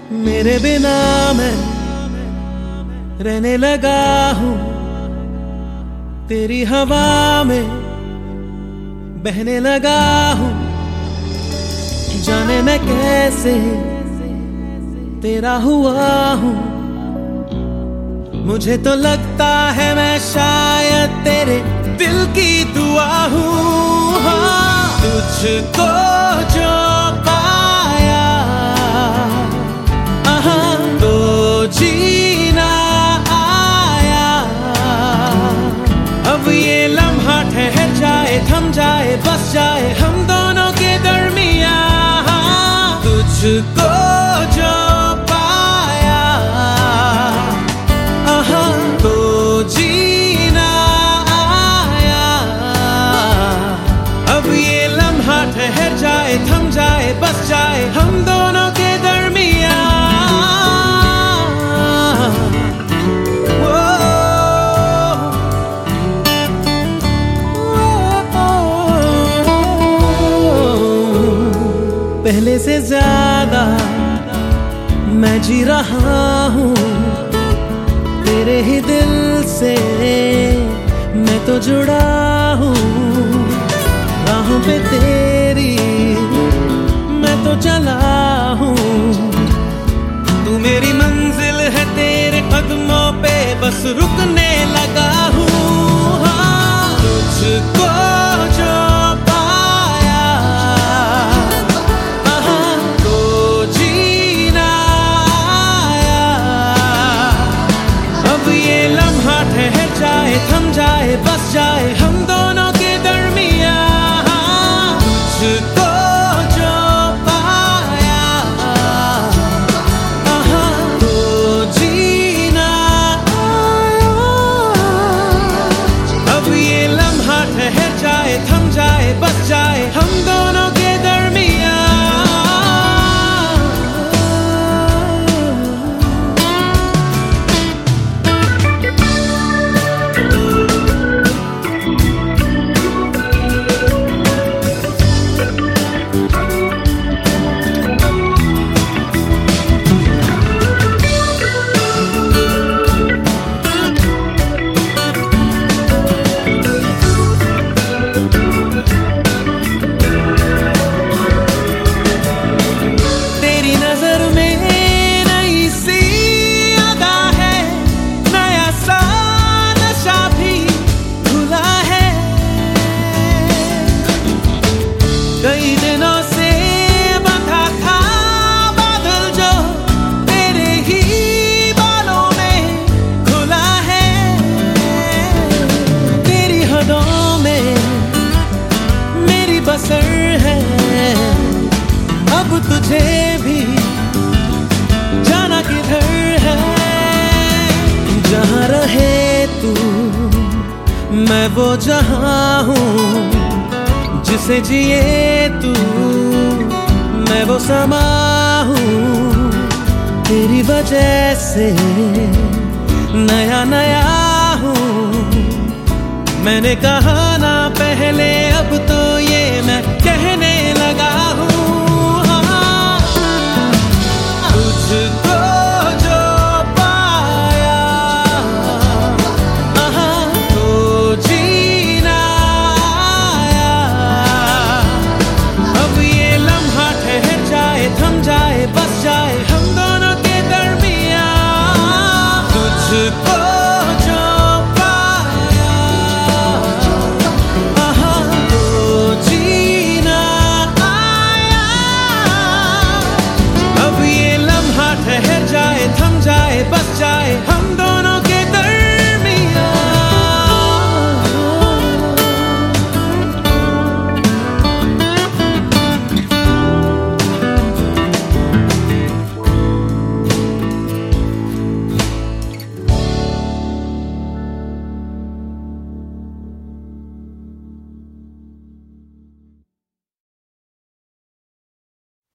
मेरे बिना मैं रहने लगा हूँ, तेरी हवा में बहने लगा हूँ। जाने मैं कैसे तेरा हुआ हूँ, मुझे तो लगता है मैं शायद तेरे दिल की दुआ हूँ। हाँ, तुझको जो पाया तो जीना आया। अब ये लम्हा ठहर जाए, थम जाए, बस जाए हम दोनों के दरमियां। तुझको जो पाया तो जीना आया। अब ये लम्हा ठहर जाए, थम जाए, बस जाए हम दोनों के दरमियां। पहले से ज्यादा मैं जी रहा हूँ, तेरे ही दिल से मैं तो जुड़ा हूँ। राहों पे तेरी मैं तो चला हूँ, तू मेरी मंजिल है, तेरे कदमों पे बस रुकने लगा हूँ। हाँ, तुझको जो थम जाए, बस जाए हम दोनों के दरमियां। तुझको जो पाया तो जीना आया। अब ये लम्हा ठहर जाए, थम जाए, बस जाए हम दोनों के दरमियां। कई दिनों से बंधा था बादल जो तेरे ही बालों में खुला है। तेरी हदों में मेरी बसर है, अब तुझे भी जाना किधर है। जहाँ रहे तू मैं वो जहाँ हूँ, जिसे जिए तू मैं वो समा हूँ। तेरी वजह से नया नया हूँ, मैंने कहा ना पहले